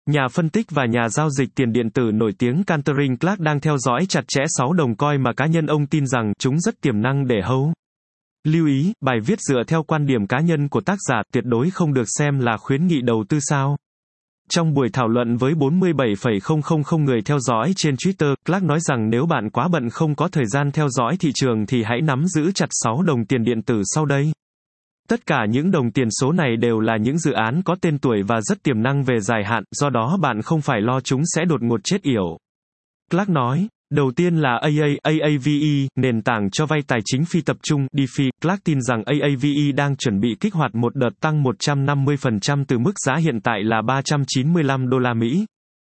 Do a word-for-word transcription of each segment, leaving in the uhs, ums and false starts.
Nhà phân tích và nhà giao dịch tiền điện tử nổi tiếng Cantoring Clark đang theo dõi chặt chẽ sáu đồng coin mà cá nhân ông tin rằng chúng rất tiềm năng để hold. Lưu ý, bài viết dựa theo quan điểm cá nhân của tác giả, tuyệt đối không được xem là khuyến nghị đầu tư sao. Trong buổi thảo luận với bốn mươi bảy phẩy không không không người theo dõi trên Twitter, Clark nói rằng nếu bạn quá bận không có thời gian theo dõi thị trường thì hãy nắm giữ chặt sáu đồng tiền điện tử sau đây. Tất cả những đồng tiền số này đều là những dự án có tên tuổi và rất tiềm năng về dài hạn, do đó bạn không phải lo chúng sẽ đột ngột chết yểu. Clark nói, đầu tiên là a a, a a vê e, nền tảng cho vay tài chính phi tập trung, DeFi. Clark tin rằng a a vê e đang chuẩn bị kích hoạt một đợt tăng một trăm năm mươi phần trăm từ mức giá hiện tại là ba trăm chín mươi lăm đô la Mỹ.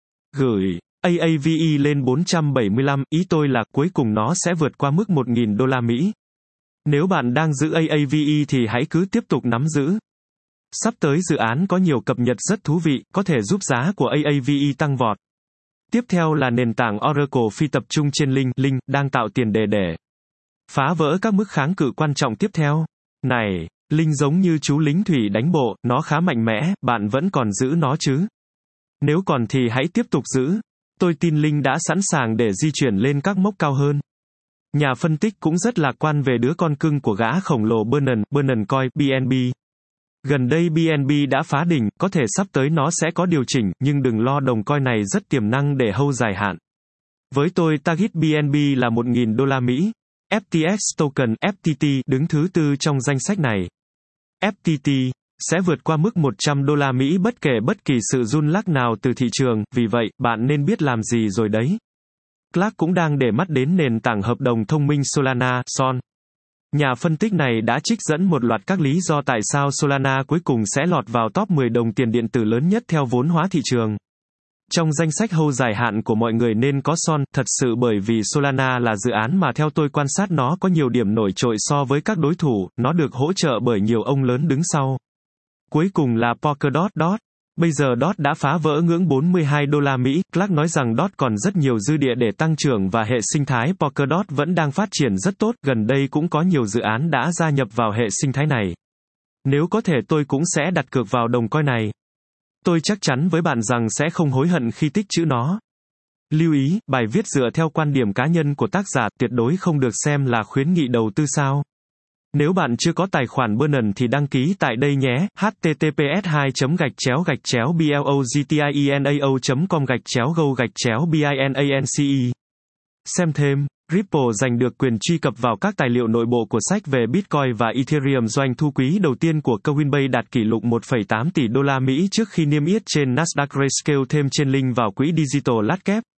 Gửi a a vê e lên bốn trăm bảy mươi lăm, ý tôi là cuối cùng nó sẽ vượt qua mức một nghìn đô la Mỹ. Nếu bạn đang giữ a a vê e thì hãy cứ tiếp tục nắm giữ. Sắp tới dự án có nhiều cập nhật rất thú vị, có thể giúp giá của a a vê e tăng vọt. Tiếp theo là nền tảng Oracle phi tập trung trên Link, Link, đang tạo tiền đề để phá vỡ các mức kháng cự quan trọng tiếp theo. Này, Link giống như chú lính thủy đánh bộ, nó khá mạnh mẽ, bạn vẫn còn giữ nó chứ? Nếu còn thì hãy tiếp tục giữ. Tôi tin Link đã sẵn sàng để di chuyển lên các mốc cao hơn. Nhà phân tích cũng rất lạc quan về đứa con cưng của gã khổng lồ Bernard, Bernard Coin, bê en bê. Gần đây bê en bê đã phá đỉnh, có thể sắp tới nó sẽ có điều chỉnh, nhưng đừng lo, đồng coin này rất tiềm năng để hold dài hạn. Với tôi target bê en bê là một nghìn đô la Mỹ. ép tê ích token, ép tê tê, đứng thứ tư trong danh sách này. ép tê tê sẽ vượt qua mức một trăm đô la Mỹ bất kể bất kỳ sự run lắc nào từ thị trường, vì vậy, bạn nên biết làm gì rồi đấy. Clark cũng đang để mắt đến nền tảng hợp đồng thông minh Solana, Sol. Nhà phân tích này đã trích dẫn một loạt các lý do tại sao Solana cuối cùng sẽ lọt vào top mười đồng tiền điện tử lớn nhất theo vốn hóa thị trường. Trong danh sách hold dài hạn của mọi người nên có Sol, thật sự bởi vì Solana là dự án mà theo tôi quan sát nó có nhiều điểm nổi trội so với các đối thủ, nó được hỗ trợ bởi nhiều ông lớn đứng sau. Cuối cùng là Polkadot. Dot. Bây giờ Dot đã phá vỡ ngưỡng bốn mươi hai đô la Mỹ, Clark nói rằng Dot còn rất nhiều dư địa để tăng trưởng và hệ sinh thái Polkadot vẫn đang phát triển rất tốt, gần đây cũng có nhiều dự án đã gia nhập vào hệ sinh thái này. Nếu có thể tôi cũng sẽ đặt cược vào đồng coin này. Tôi chắc chắn với bạn rằng sẽ không hối hận khi tích trữ nó. Lưu ý, bài viết dựa theo quan điểm cá nhân của tác giả, tuyệt đối không được xem là khuyến nghị đầu tư sao. Nếu bạn chưa có tài khoản Binance thì đăng ký tại đây nhé, h t t p s hai gạch chéo gạch chéo blogtinao chấm com gạch chéo go gạch chéo binance. Xem thêm, Ripple giành được quyền truy cập vào các tài liệu nội bộ của sách về Bitcoin và Ethereum. Doanh thu quý đầu tiên của Coinbase đạt kỷ lục một phẩy tám tỷ đô la Mỹ trước khi niêm yết trên Nasdaq Grayscale. Thêm trên link vào quỹ Digital Large Cap.